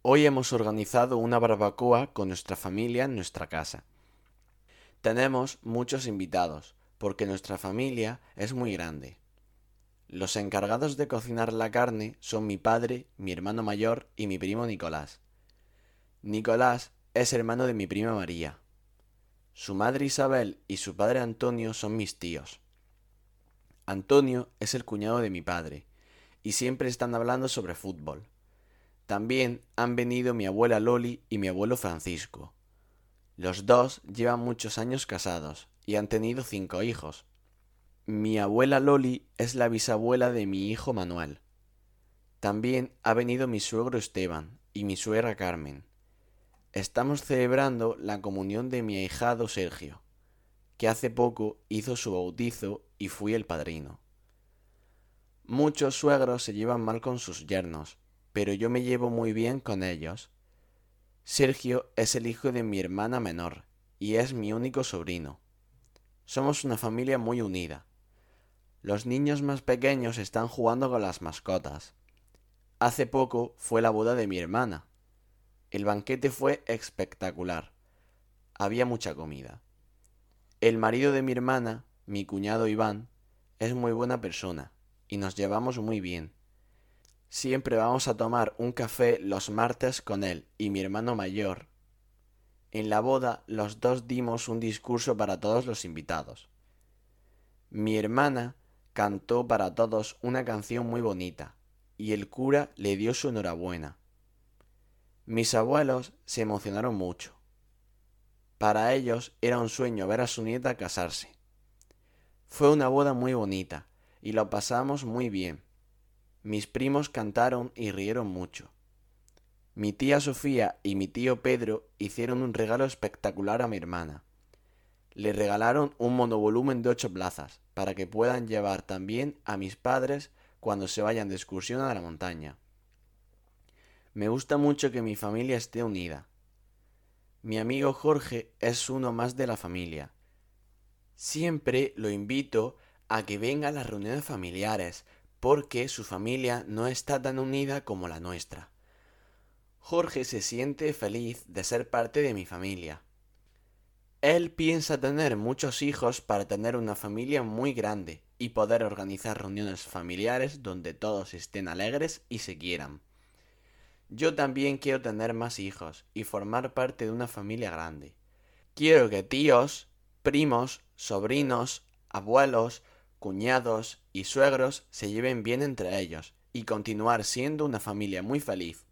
Hoy hemos organizado una barbacoa con nuestra familia en nuestra casa. Tenemos muchos invitados, porque nuestra familia es muy grande. Los encargados de cocinar la carne son mi padre, mi hermano mayor y mi primo Nicolás. Nicolás es hermano de mi prima María. Su madre Isabel y su padre Antonio son mis tíos. Antonio es el cuñado de mi padre, y siempre están hablando sobre fútbol. También han venido mi abuela Loli y mi abuelo Francisco. Los dos llevan muchos años casados y han tenido 5 hijos. Mi abuela Loli es la bisabuela de mi hijo Manuel. También ha venido mi suegro Esteban y mi suegra Carmen. Estamos celebrando la comunión de mi ahijado Sergio, que hace poco hizo su bautizo y fui el padrino. Muchos suegros se llevan mal con sus yernos, pero yo me llevo muy bien con ellos. Sergio es el hijo de mi hermana menor y es mi único sobrino. Somos una familia muy unida. Los niños más pequeños están jugando con las mascotas. Hace poco fue la boda de mi hermana. El banquete fue espectacular. Había mucha comida. El marido de mi hermana, mi cuñado Iván, es muy buena persona y nos llevamos muy bien. Siempre vamos a tomar un café los martes con él y mi hermano mayor. En la boda los dos dimos un discurso para todos los invitados. Mi hermana cantó para todos una canción muy bonita y el cura le dio su enhorabuena. Mis abuelos se emocionaron mucho. Para ellos era un sueño ver a su nieta casarse. Fue una boda muy bonita y lo pasamos muy bien. Mis primos cantaron y rieron mucho. Mi tía Sofía y mi tío Pedro hicieron un regalo espectacular a mi hermana. Le regalaron un monovolumen de 8 plazas para que puedan llevar también a mis padres cuando se vayan de excursión a la montaña. Me gusta mucho que mi familia esté unida. Mi amigo Jorge es uno más de la familia. Siempre lo invito a que venga a las reuniones familiares porque su familia no está tan unida como la nuestra. Jorge se siente feliz de ser parte de mi familia. Él piensa tener muchos hijos para tener una familia muy grande y poder organizar reuniones familiares donde todos estén alegres y se quieran. Yo también quiero tener más hijos y formar parte de una familia grande. Quiero que tíos, primos, sobrinos, abuelos, cuñados y suegros se lleven bien entre ellos y continuar siendo una familia muy feliz.